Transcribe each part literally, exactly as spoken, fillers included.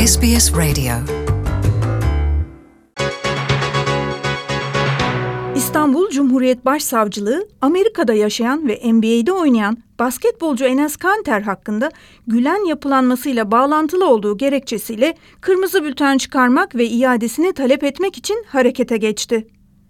S B S Radio. İstanbul Cumhuriyet Başsavcılığı, Amerika'da yaşayan ve N B A'de oynayan basketbolcu Enes Kanter hakkında Gülen yapılanmasıyla bağlantılı olduğu gerekçesiyle kırmızı bülten çıkarmak ve iadesini talep etmek için harekete geçti.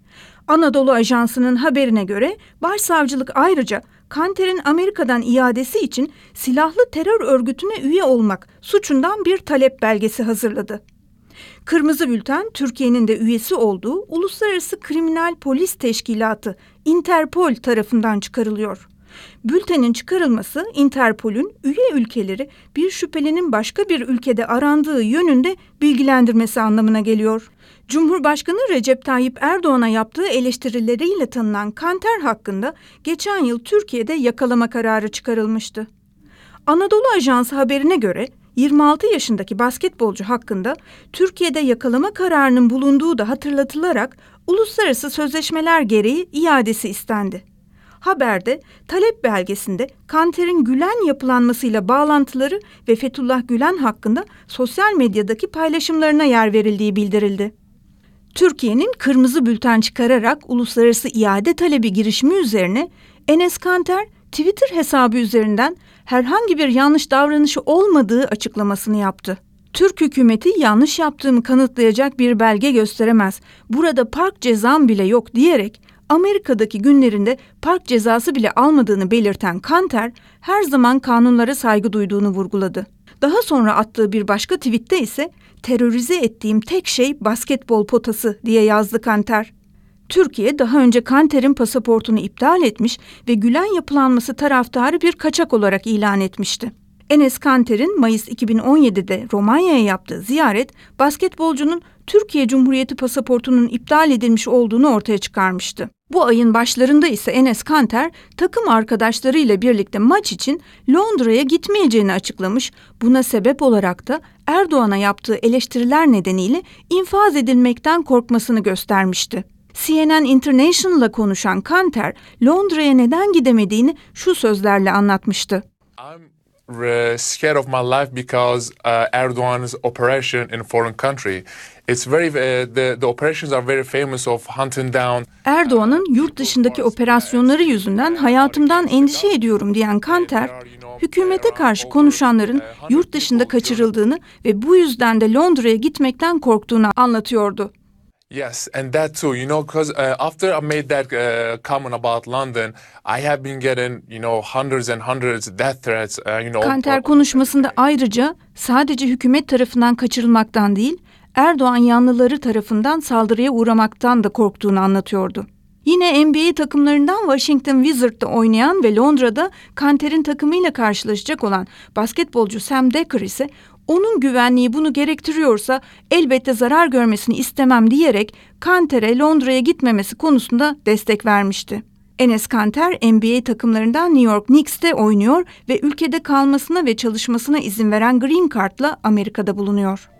Anadolu Ajansı'nın haberine göre Başsavcılık ayrıca Kanter'in Amerika'dan iadesi için silahlı terör örgütüne üye olmak suçundan bir talep belgesi hazırladı. Kırmızı bülten, Türkiye'nin de üyesi olduğu Uluslararası Kriminal Polis Teşkilatı Interpol tarafından çıkarılıyor. Bültenin çıkarılması, Interpol'ün üye ülkeleri bir şüphelinin başka bir ülkede arandığı yönünde bilgilendirmesi anlamına geliyor. Cumhurbaşkanı Recep Tayyip Erdoğan'a yaptığı eleştirileriyle tanınan Kanter hakkında geçen yıl Türkiye'de yakalama kararı çıkarılmıştı. Anadolu Ajansı haberine göre yirmi altı yaşındaki basketbolcu hakkında Türkiye'de yakalama kararının bulunduğu da hatırlatılarak uluslararası sözleşmeler gereği iadesi istendi. Haberde talep belgesinde Kanter'in Gülen yapılanmasıyla bağlantıları ve Fethullah Gülen hakkında sosyal medyadaki paylaşımlarına yer verildiği bildirildi. Türkiye'nin kırmızı bülten çıkararak uluslararası iade talebi girişimi üzerine Enes Kanter Twitter hesabı üzerinden herhangi bir yanlış davranışı olmadığı açıklamasını yaptı. Türk hükümeti yanlış yaptığımı kanıtlayacak bir belge gösteremez. Burada park cezam bile yok diyerek Amerika'daki günlerinde park cezası bile almadığını belirten Kanter her zaman kanunlara saygı duyduğunu vurguladı. Daha sonra attığı bir başka tweette ise terörize ettiğim tek şey basketbol potası diye yazdı Kanter. Türkiye daha önce Kanter'in pasaportunu iptal etmiş ve Gülen yapılanması taraftarı bir kaçak olarak ilan etmişti. Enes Kanter'in Mayıs iki bin on yedide Romanya'ya yaptığı ziyaret, basketbolcunun Türkiye Cumhuriyeti pasaportunun iptal edilmiş olduğunu ortaya çıkarmıştı. Bu ayın başlarında ise Enes Kanter, takım arkadaşlarıyla birlikte maç için Londra'ya gitmeyeceğini açıklamış, buna sebep olarak da Erdoğan'a yaptığı eleştiriler nedeniyle infaz edilmekten korkmasını göstermişti. C N N International'la konuşan Kanter, Londra'ya neden gidemediğini şu sözlerle anlatmıştı. I'm scared of my life because uh, Erdogan's operation in a foreign country. It's very uh, the the operations are very famous of hunting down. Erdoğan'ın yurt dışındaki operasyonları yüzünden hayatımdan endişe ediyorum diyen Kanter, hükümete karşı konuşanların yurt dışında kaçırıldığını ve bu yüzden de Londra'ya gitmekten korktuğunu anlatıyordu. Yes, and that too, you know, because uh, after I made that uh, comment about London, I have been getting, you know, hundreds and hundreds of death threats, uh, you know. Kanter konuşmasında ayrıca sadece hükümet tarafından kaçırılmaktan değil, Erdoğan yanlıları tarafından saldırıya uğramaktan da korktuğunu anlatıyordu. Yine N B A takımlarından Washington Wizards'da oynayan ve Londra'da Kanter'in takımıyla karşılaşacak olan basketbolcu Sam Dekker ise onun güvenliği bunu gerektiriyorsa elbette zarar görmesini istemem diyerek Kanter'e Londra'ya gitmemesi konusunda destek vermişti. Enes Kanter N B A takımlarından New York Knicks'te oynuyor ve ülkede kalmasına ve çalışmasına izin veren Green Card'la Amerika'da bulunuyor.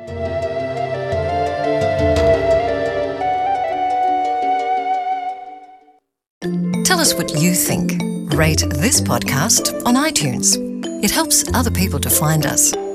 Tell us what you think. Rate this podcast on iTunes. It helps other people to find us.